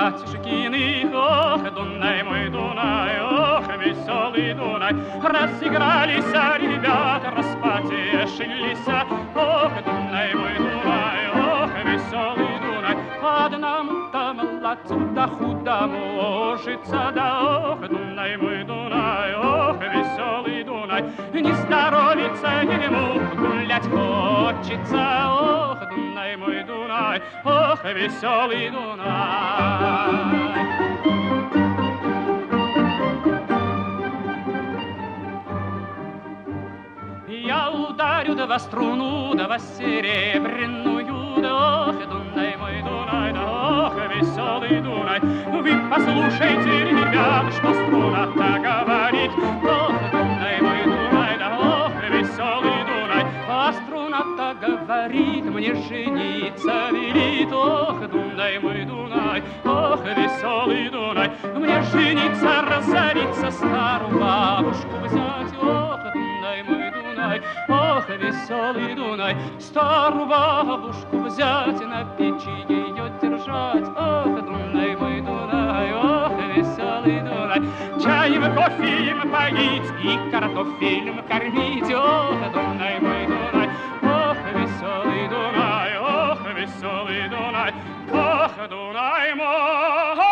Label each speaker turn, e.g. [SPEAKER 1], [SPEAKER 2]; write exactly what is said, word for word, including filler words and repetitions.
[SPEAKER 1] батюшкиных. Ох, Дунай мой, Дунай, ох, веселый Дунай. Разыгрались ребята, распотешились. Ох, Дунай мой, Дунай, ох, веселый Дунай. Одному-то молодцу да худому житься, да ох, Дунай мой, Дунай, ох, веселый Дунай. Не здоровится ему, гулять хочется, ох, Дунай мой, Дунай, ох, веселый Дунай. Я ударю два струну, два серебряную, да ох, Дунай мой, Дунай, да ох, веселый Дунай. Вы послушайте, ребят, что струна-то говорит, ох, Дунай мой, Дунай, да ох, веселый Дунай. А струна-то говорит, мне жениться велит, ох, Дунай мой, Дунай, ох, веселый Дунай. Мне жениться, разориться, старую бабушку взять, ох, Дунай мой, Дунай, ох, веселый Дунай. Старую бабушку взять, на печи ее держать, ох, Дунай мой, Дунай, ох, веселый Дунай. Чаем, кофеем поить и картофелем кормить, ох, Дунай мой, Дунай, ох, веселый Дунай, ох, веселый Дунай, ох, Дунай мой.